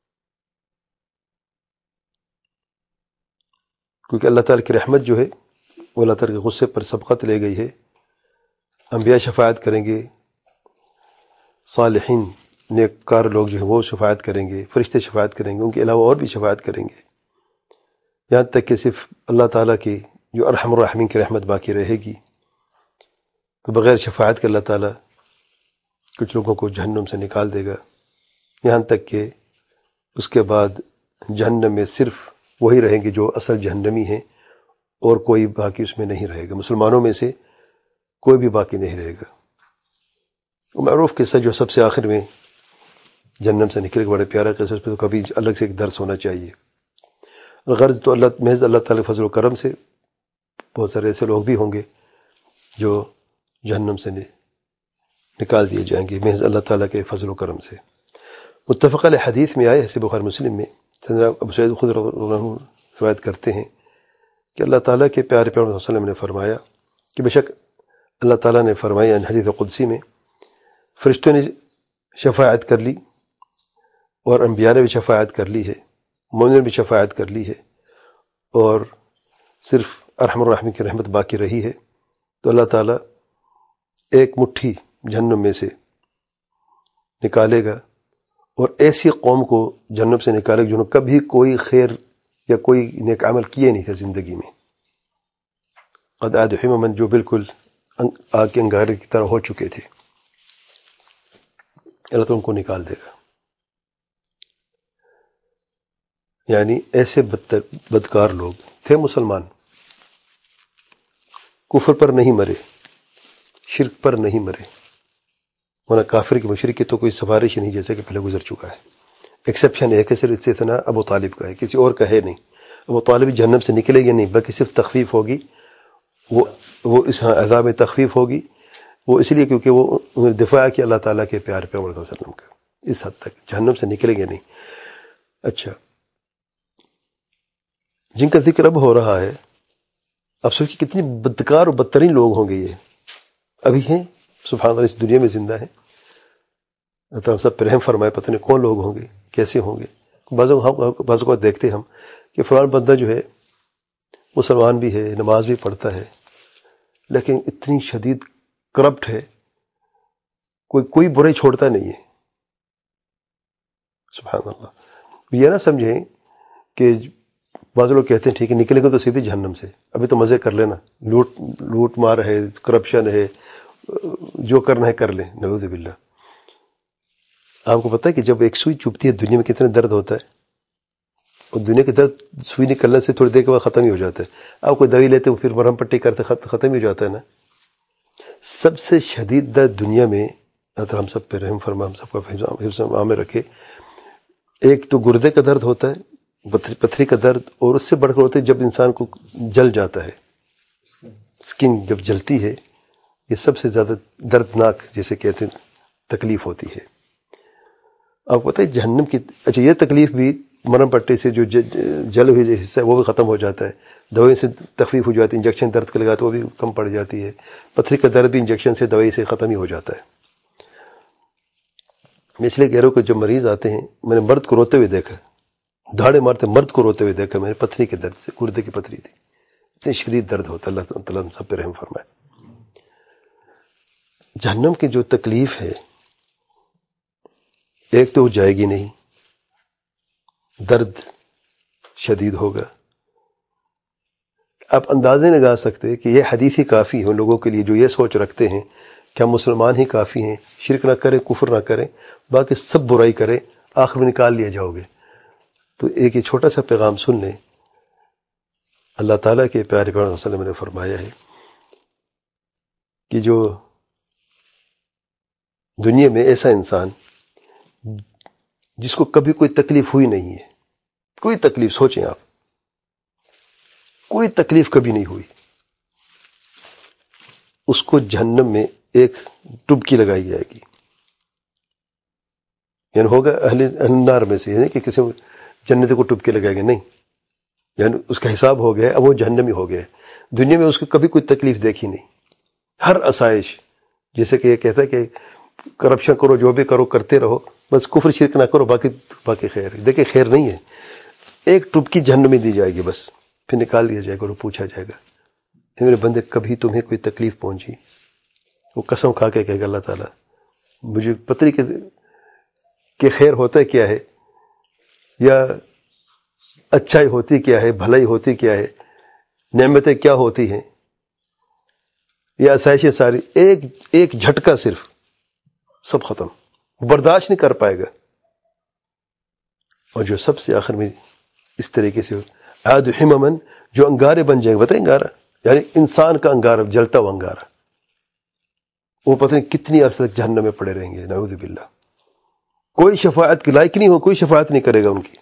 کیونکہ اللہ تعالیٰ کی رحمت جو ہے وہ اللہ تعالیٰ کے غصے پر سبقت لے گئی ہے۔ انبیاء شفاعت کریں گے، صالحین نیک کار لوگ جو ہیں وہ شفاعت کریں گے، فرشتے شفاعت کریں گے، ان کے علاوہ اور بھی شفاعت کریں گے، یہاں تک کہ صرف اللہ تعالیٰ کی جو ارحم الراحمین کی رحمت باقی رہے گی، تو بغیر شفاعت کے اللہ تعالیٰ کچھ لوگوں کو جہنم سے نکال دے گا، یہاں تک کہ اس کے بعد جہنم میں صرف وہی رہیں گے جو اصل جہنمی ہیں، اور کوئی باقی اس میں نہیں رہے گا، مسلمانوں میں سے کوئی بھی باقی نہیں رہے گا۔ وہ معروف قصہ جو سب سے آخر میں جہنم سے نکلے گا، بڑا پیارا قصہ، اس پہ تو کبھی الگ سے ایک درس ہونا چاہیے۔ غرض تو محض اللہ تعالیٰ فضل و کرم سے بہت سارے ایسے لوگ بھی ہوں گے جو جہنم سے نکال دیے جائیں گے محض اللہ تعالیٰ کے فضل و کرم سے۔ متفق علیہ حدیث میں آئے ہے، بخاری مسلم میں، سیدنا ابو سعید خدری رضی اللہ عنہ روایت کرتے ہیں کہ اللہ تعالیٰ کے پیارے پیغمبر صلی اللہ علیہ وسلم نے فرمایا کہ بے شک اللہ تعالیٰ نے فرمایا حدیث قدسی میں، فرشتوں نے شفاعت کر لی اور انبیاء نے بھی شفاعت کر لی ہے، مومنوں نے بھی شفاعت کر لی ہے، اور صرف ارحم الراحمین کی رحمت باقی رہی ہے، تو اللہ تعالیٰ ایک مٹھی جہنم میں سے نکالے گا، اور ایسی قوم کو جہنم سے نکالے گا جنہوں نے کبھی کوئی خیر یا کوئی نیک عمل کیے نہیں تھے زندگی میں، قد عاد حمما، جو بالکل آگ کے انگارے کی طرح ہو چکے تھے، اللہ تعالیٰ ان کو نکال دے گا۔ یعنی ایسے بدکار لوگ تھے، مسلمان، کفر پر نہیں مرے، شرک پر نہیں مرے، ورنہ کافر کی مشرک کی تو کوئی سفارش ہی نہیں، جیسے کہ پہلے گزر چکا ہے۔ ایکسیپشن ہے کہ صرف استثناء ابو طالب کا ہے، کسی اور کا ہے نہیں۔ ابو طالب جہنم سے نکلے گا نہیں، بلکہ صرف تخفیف ہوگی، وہ اس عذاب میں تخفیف ہوگی، وہ اس لیے کیونکہ وہ دفاع کیا اللہ تعالیٰ کے پیارے پیغمبر صلی اللہ علیہ وسلم کا، اس حد تک جہنم سے نکلے گا نہیں۔ اچھا، جن کا ذکر اب ہو رہا ہے، اب سوچ کہ کتنی بدکار اور بدترین لوگ ہوں گے، یہ ابھی ہیں، سبحان اللہ، اس دنیا میں زندہ ہیں، اللہ تعالیٰ سب پر رحم فرمائے، پتہ نہیں کون لوگ ہوں گے، کیسے ہوں گے۔ بعض اوقات دیکھتے ہم کہ فلان بندہ جو ہے مسلمان بھی ہے، نماز بھی پڑھتا ہے، لیکن اتنی شدید کرپٹ ہے، کوئی برائی چھوڑتا نہیں ہے، سبحان اللہ۔ یہ نہ سمجھیں کہ بعض لوگ کہتے ہیں ٹھیک ہے نکلیں گے تو صرف جہنم سے، ابھی تو مزے کر لینا، لوٹ مار ہے، کرپشن ہے، جو کرنا ہے کر لیں، نعوذ باللہ۔ آپ کو پتہ ہے کہ جب ایک سوئی چبھتی ہے دنیا میں کتنا درد ہوتا ہے، اور دنیا کے درد سوئی نکلنے سے تھوڑی دیر کے بعد ختم ہی ہو جاتا ہے۔ آپ کوئی دوائی لیتے ہو پھر مرہم پٹی کرتے ختم ہی ہو جاتا ہے نا۔ سب سے شدید درد دنیا میں، اللہ ہم سب پہ رحم فرما، ہم سب کا حفظ عام رکھے، ایک تو گردے کا درد ہوتا ہے، پتھری کا درد، اور اس سے بڑھ کر ہوتا ہے جب انسان کو جل جاتا ہے، سکن جب جلتی ہے، یہ سب سے زیادہ دردناک جیسے کہتے ہیں تکلیف ہوتی ہے۔ آپ کو پتہ ہے جہنم کی، اچھا یہ تکلیف بھی مرہم پٹی سے جو جل ہوئی حصہ ہے وہ بھی ختم ہو جاتا ہے، دوائی سے تخفیف ہو جاتی ہے، انجیکشن درد کا لگاتے وہ بھی کم پڑ جاتی ہے، پتھری کا درد بھی انجیکشن سے دوائی سے ختم ہی ہو جاتا ہے۔ میں اس لیے کہہ رہا ہوں کہ جب مریض آتے ہیں، میں نے مرد کو روتے ہوئے دیکھا، دھاڑے مارتے مرد کو روتے ہوئے دیکھا میں نے، پتھری کے درد سے، گردے کی پتھری تھی، اتنی شدید درد ہوتا، اللہ تعالیٰ سب پہ رحم فرمائے۔ جہنم کی جو تکلیف ہے، ایک تو جائے گی نہیں، درد شدید ہوگا۔ آپ اندازے لگا سکتے کہ یہ حدیث ہی کافی ہے ان لوگوں کے لیے جو یہ سوچ رکھتے ہیں کہ ہم مسلمان ہی کافی ہیں، شرک نہ کریں، کفر نہ کریں، باقی سب برائی کریں، آخر میں نکال لیا جاؤ گے۔ تو ایک یہ چھوٹا سا پیغام سن لیں۔ اللہ تعالیٰ کے پیارے پیغمبر صلی اللہ علیہ وسلم نے فرمایا ہے کہ جو دنیا میں ایسا انسان جس کو کبھی کوئی تکلیف ہوئی نہیں ہے، کوئی تکلیف، سوچیں آپ، کوئی تکلیف کبھی نہیں ہوئی، اس کو جہنم میں ایک ڈبکی لگائی جائے گی، یعنی ہوگا اہل النار میں سے، یعنی کہ کسی جنت کو ڈبکی لگائے گا، نہیں، یعنی اس کا حساب ہو گیا، اب وہ جہنمی ہو گیا۔ دنیا میں اس کو کبھی کوئی تکلیف دیکھی نہیں، ہر آسائش، جیسے کہ یہ کہتا ہے کہ کرپشن کرو، جو بھی کرو کرتے رہو، بس کفر شرک نہ کرو، باقی خیر ہے۔ دیکھیں خیر نہیں ہے، ایک ٹبکی جہنم میں دی جائے گی، بس پھر نکال لیا جائے گا اور پوچھا جائے گا، میرے بندے کبھی تمہیں کوئی تکلیف پہنچی؟ وہ قسم کھا کے کہے گا اللہ تعالیٰ مجھے پتہ نہیں کہ خیر ہوتا کیا ہے، یا اچھائی ہوتی کیا ہے، بھلائی ہوتی کیا ہے، نعمتیں کیا ہوتی ہیں، یہ آسائشیں ساری ایک جھٹکا صرف سب ختم، برداشت نہیں کر پائے گا۔ اور جو سب سے آخر میں اس طریقے سے عاد حممن، جو انگارے بن جائیں گے، بتائیں انگارہ یعنی انسان کا انگارہ، جلتا ہوا انگارہ، وہ پتہ نہیں کتنی عرصے تک جہنم میں پڑے رہیں گے، نعوذ باللہ۔ کوئی شفاعت کے لائق نہیں ہو، کوئی شفاعت نہیں کرے گا ان کی،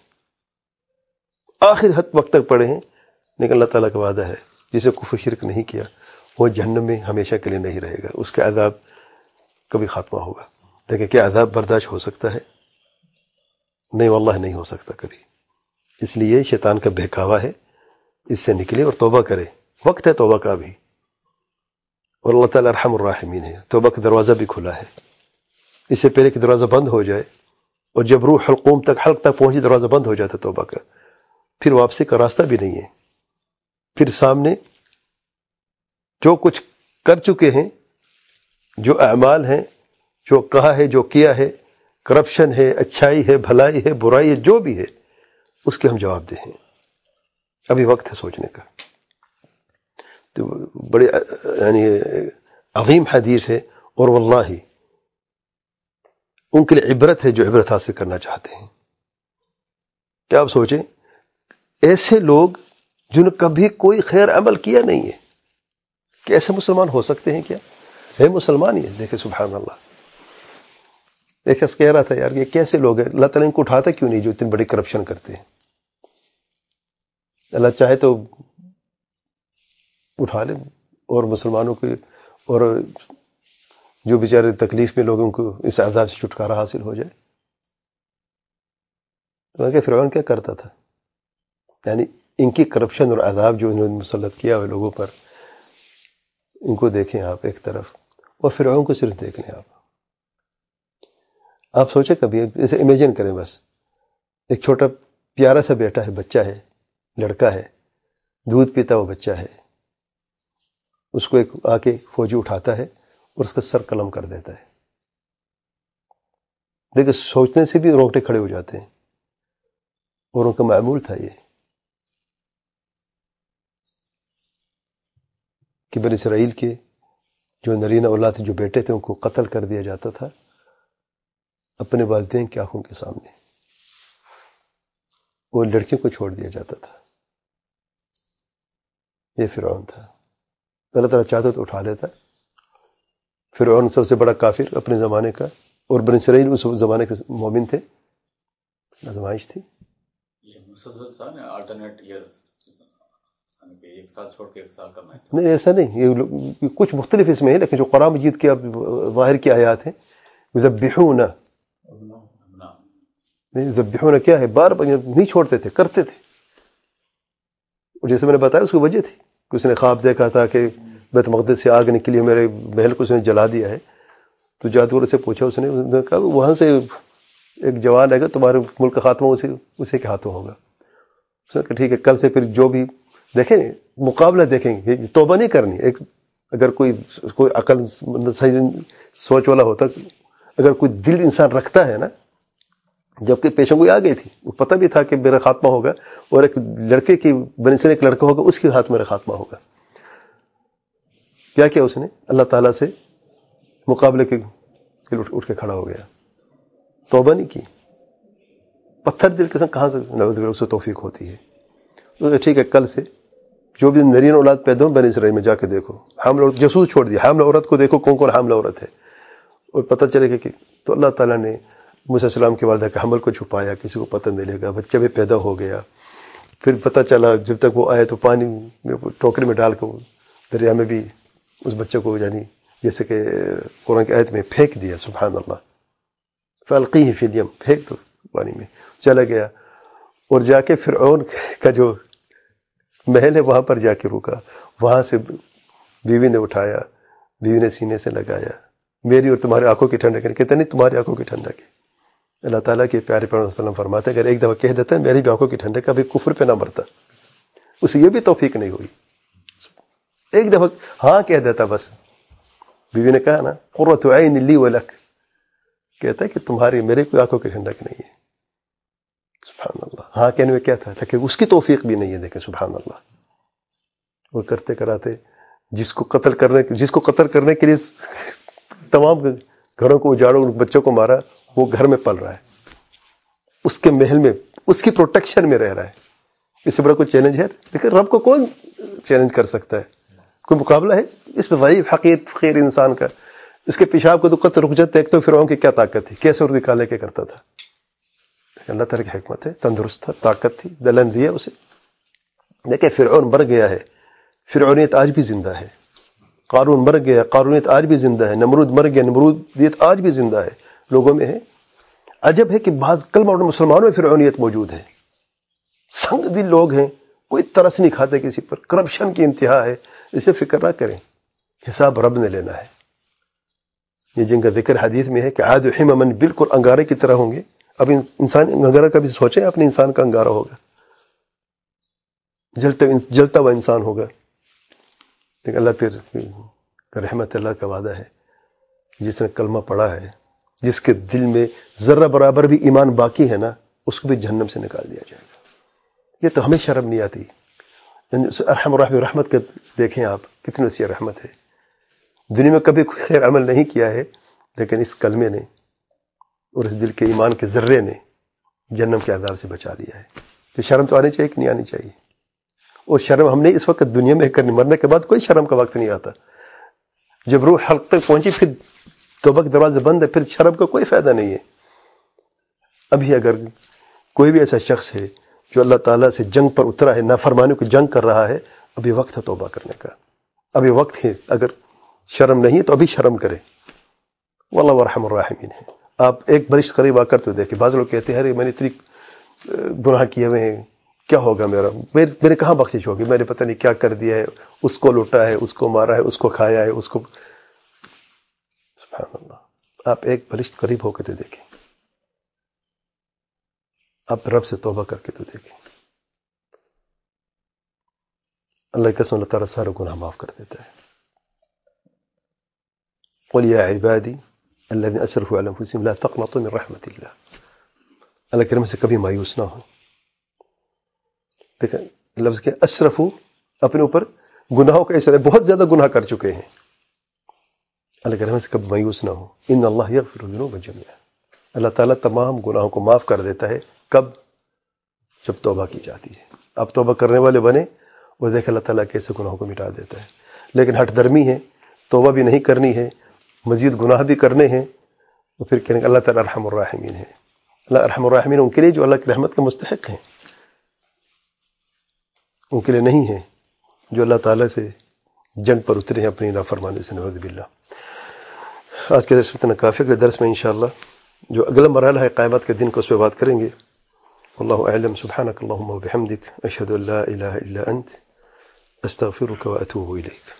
آخر حد وقت تک پڑے ہیں، لیکن اللہ تعالیٰ کا وعدہ ہے جسے کفر شرک نہیں کیا وہ جہنم میں ہمیشہ کے لیے نہیں رہے گا، اس کا عذاب کبھی خاتمہ ہوگا۔ لیکن کیا عذاب برداشت ہو سکتا ہے؟ نہیں واللہ نہیں ہو سکتا کبھی۔ اس لیے شیطان کا بہکاوا ہے، اس سے نکلے اور توبہ کرے، وقت ہے توبہ کا بھی، اور اللہ تعالیٰ ارحم الراحمین ہے، توبہ کا دروازہ بھی کھلا ہے، اس سے پہلے کہ دروازہ بند ہو جائے، اور جب روح حلق تک پہنچی دروازہ بند ہو جاتا توبہ کا، پھر واپسی کا راستہ بھی نہیں ہے۔ پھر سامنے جو کچھ کر چکے ہیں، جو اعمال ہیں، جو کہا ہے، جو کیا ہے، کرپشن ہے، اچھائی ہے، بھلائی ہے، برائی ہے، جو بھی ہے، اس کے ہم جواب دہ ہیں۔ ابھی وقت ہے سوچنے کا۔ تو بڑے یعنی عظیم حدیث ہے، اور واللہ ان کے لیے عبرت ہے جو عبرت حاصل کرنا چاہتے ہیں۔ کیا آپ سوچیں، ایسے لوگ جن نے کبھی کوئی خیر عمل کیا نہیں ہے، کہ ایسے مسلمان ہو سکتے ہیں؟ کیا ہے مسلمان ہی ہے؟ دیکھیں سبحان اللہ، ایک شخص کہہ رہا تھا یار یہ کیسے لوگ ہیں، اللہ تعالیٰ ان کو اٹھاتا کیوں نہیں جو اتنی بڑی کرپشن کرتے ہیں؟ اللہ چاہے تو اٹھا لے، اور مسلمانوں کے اور جو بیچارے تکلیف میں لوگوں کو اس عذاب سے چھٹکارا حاصل ہو جائے۔ تو کہ فرعون کیا کرتا تھا، یعنی ان کی کرپشن اور عذاب جو انہوں نے مسلط کیا ہوئے لوگوں پر، ان کو دیکھیں آپ ایک طرف، اور فرعون کو صرف دیکھ لیں آپ سوچیں کبھی، اسے امیجن کریں، بس ایک چھوٹا پیارا سا بیٹا ہے، بچہ ہے، لڑکا ہے، دودھ پیتا وہ بچہ ہے، اس کو ایک آ کے فوجی اٹھاتا ہے اور اس کا سر قلم کر دیتا ہے۔ دیکھیں سوچنے سے بھی رونگٹے کھڑے ہو جاتے ہیں، اور ان کا معمول تھا یہ کہ بنی اسرائیل کے جو نرینہ اولاد جو بیٹے تھے ان کو قتل کر دیا جاتا تھا اپنے والدین کی آنکھوں کے سامنے، وہ لڑکیوں کو چھوڑ دیا جاتا تھا۔ یہ فرعون تھا، اللہ تعالیٰ چاہتا تو اٹھا لیتا۔ فرعون سب سے بڑا کافر اپنے زمانے کا، اور بنی اسرائیل اس زمانے کے مومن تھے، آزمائش تھی۔ یہ مسلسل تھا نا، آلٹرنیٹ ایئر، ایک سال چھوڑ کے ایک سال کرنا ہے؟ نہیں ایسا نہیں، یہ کچھ مختلف اس میں ہے، لیکن جو قرآن مجید کے اب ظاہر کی آیات ہیں، یذبحون، یذبحون کیا ہے، بار بار نہیں چھوڑتے تھے، کرتے تھے۔ اور جیسے میں نے بتایا اس کی وجہ تھی کہ اس نے خواب دیکھا تھا کہ بیت مقدس سے آگ نکلی ہے، میرے محل کو اس نے جلا دیا ہے۔ تو جادوگر سے پوچھا، اس نے کہا وہاں سے ایک جوان آئے گا تمہارے ملک کا خاتمہ اسی کے ہاتھوں ہوگا. اس نے کہا ٹھیک ہے کل سے پھر جو بھی دیکھیں مقابلہ دیکھیں گے, توبہ نہیں کرنی. ایک اگر کوئی عقل صحیح سوچ والا ہوتا, اگر کوئی دل انسان رکھتا ہے نا, جبکہ پیشن گوئی آ گئی تھی, وہ پتہ بھی تھا کہ میرا خاتمہ ہوگا, اور ایک لڑکے کی بنی سے ایک لڑکا ہوگا, اس کے ہاتھ میرا خاتمہ ہوگا. کیا اس نے اللہ تعالیٰ سے مقابلے کے اٹھ کے کھڑا ہو گیا, توبہ نہیں کی. پتھر دل کے ساتھ کہاں سے نعوذ باللہ اسے توفیق ہوتی ہے. ٹھیک ہے کل سے جو بھی نرین اولاد پیدا ہو بنی اسرائیل میں جا کے دیکھو, حاملہ عورت جاسوس چھوڑ دیا, حاملہ عورت کو دیکھو کون کون حاملہ عورت ہے, اور پتہ چلے گا کہ تو اللہ تعالیٰ نے موسیٰ علیہ السلام کے والدہ کے حمل کو چھپایا, کسی کو پتہ نہیں لگا, بچہ بھی پیدا ہو گیا. پھر پتہ چلا جب تک وہ آئے تو پانی میں ٹوکری میں ڈال کر دریا میں بھی اس بچے کو یعنی جیسے کہ قرآن کی آیت میں پھینک دیا. سبحان اللہ, فالقیہ فی الیم, پھینک دو پانی میں, چلا گیا. اور جا کے فرعون کا جو محل ہے وہاں پر جا کے رکا, وہاں سے بیوی نے اٹھایا, بیوی نے سینے سے لگایا, میری اور تمہاری آنکھوں کی ٹھنڈک ہے. کہتے نہیں تمہاری آنکھوں کی ٹھنڈک ہے. اللہ تعالیٰ کے پیارے پیغمبر صلی اللہ علیہ وسلم فرماتے ہیں اگر ایک دفعہ کہہ دیتا ہے میری بھی آنکھوں کی ٹھنڈک, کبھی کفر پہ نہ مرتا, اسے یہ بھی توفیق نہیں ہوئی. ایک دفعہ ہاں کہہ دیتا بس. بیوی نے کہا نا قرۃ عین لی ولک, کہتا ہے کہ تمہاری میرے کوئی آنکھوں کی ٹھنڈک نہیں ہے. سبحان اللہ, ہاں کہنے میں کیا تھا, لیکن اس کی توفیق بھی نہیں ہے. دیکھیں سبحان اللہ, وہ کرتے کراتے جس کو قتل کرنے کے لیے تمام گھروں کو اجاڑو, بچوں کو مارا, وہ گھر میں پل رہا ہے, اس کے محل میں, اس کی پروٹیکشن میں رہ رہا ہے. اس سے بڑا کوئی چیلنج ہے؟ لیکن رب کو کون چیلنج کر سکتا ہے؟ کوئی مقابلہ ہے اس میں ضعیف حقیر فقیر انسان کا؟ اس کے پیشاب کو دقت رک جاتا ہے. ایک تو فرعون کی کیا طاقت تھی, کیسے اور نکالنے کے کرتا تھا. اللہ تعالیٰ کی حکمت ہے, تندرست تھا, طاقت تھی, دلن دیا اسے. دیکھیں فرعون مر گیا ہے, فرعونیت آج بھی زندہ ہے. قارون مر گیا, قارونیت آج بھی زندہ ہے. نمرود مر گیا, نمرودیت آج بھی زندہ ہے, لوگوں میں ہے. عجب ہے کہ بعض کلمہ اور مسلمانوں میں فرعونیت موجود ہے. سنگ دل لوگ ہیں, کوئی ترس نہیں کھاتے کسی پر, کرپشن کی انتہا ہے. اسے فکر نہ کریں, حساب رب نے لینا ہے. یہ جن کا ذکر حدیث میں ہے کہ عاد و حممن, بالکل انگارے کی طرح ہوں گے. اب انسان انگارہ کا بھی سوچیں, اپنے انسان کا انگارہ ہوگا, جلتا ہوا انسان ہوگا. لیکن اللہ کا رحمت اللہ کا وعدہ ہے, جس نے کلمہ پڑھا ہے, جس کے دل میں ذرہ برابر بھی ایمان باقی ہے نا, اس کو بھی جہنم سے نکال دیا جائے گا. یہ تو ہمیں شرم نہیں آتی. ارحم الراحمین رحمت کا دیکھیں آپ, کتنی وسیع رحمت ہے. دنیا میں کبھی کوئی خیر عمل نہیں کیا ہے, لیکن اس کلمے نے اور اس دل کے ایمان کے ذرے نے جہنم کے عذاب سے بچا لیا ہے. تو شرم تو آنی چاہیے کہ نہیں آنی چاہیے؟ اور شرم ہم نے اس وقت دنیا میں کرنی, مرنے کے بعد کوئی شرم کا وقت نہیں آتا. جب روح حلق تک پہنچی پھر توبہ کے دروازے بند ہے, پھر شرم کا کوئی فائدہ نہیں ہے. ابھی اگر کوئی بھی ایسا شخص ہے جو اللہ تعالیٰ سے جنگ پر اترا ہے, نافرمانی کو جنگ کر رہا ہے, ابھی وقت ہے توبہ کرنے کا, ابھی وقت ہے. اگر شرم نہیں ہے تو ابھی شرم کرے. واللہ ارحم الراحمین ہے. آپ ایک برش قریب آ کر تو دیکھیں, بعض لوگ کہتے ہیں ارے میں نے اتنی گناہ کیے ہوئے ہیں, کیا ہوگا میرا, میرے کہاں بخشش ہوگی, میں نے پتہ نہیں کیا کر دیا ہے, اس کو لوٹا ہے, اس کو مارا ہے, اس کو کھایا ہے, اس کو. سبحان اللہ, آپ ایک برش قریب ہو کے تو دیکھیں, آپ رب سے توبہ کر کے تو دیکھیں. اللہ کی قسم, اللہ تعالیٰ سارے گناہ معاف کر دیتا ہے. قل یا عبادی الذین اسرفوا علی انفسہم لا تقنطوا من رحمت اللہ. اللہ کی رحمت سے کبھی مایوس نہ ہو. دیکھیں لفظ کہ اسرفوا, اپنے اوپر گناہوں کا اسرف, بہت زیادہ گناہ کر چکے ہیں. اللہ کی رحمت سے کبھی مایوس نہ ہو. ان اللہ یغفر الذنوب جميعا, اللہ تعالیٰ تمام گناہوں کو معاف کر دیتا ہے. کب؟ جب توبہ کی جاتی ہے. اب توبہ کرنے والے بنے اور دیکھ اللہ تعالیٰ کیسے گناہوں کو مٹا دیتا ہے. لیکن ہٹ درمی ہے, توبہ بھی نہیں کرنی ہے, مزید گناہ بھی کرنے ہیں, تو پھر کہیں گے اللہ تعالیٰ ارحم الراحمین ہے. اللہ ارحم الراحمین ان کے لیے جو اللہ کی رحمت کے مستحق ہیں, ان کے لیے نہیں ہیں جو اللہ تعالیٰ سے جنگ پر اترے ہیں اپنی نافرمانی سے. نعوذ باللہ. آج کے درس میں اتنا کافی. اگلے درس میں انشاءاللہ جو اگلا مرحلہ ہے قیامت کے دن کو, اس پہ بات کریں گے. واللہ اعلم. سبحانک اللہم وبحمدک, اشہد ان لا الہ الا انت, استغفرک واتوب الیک.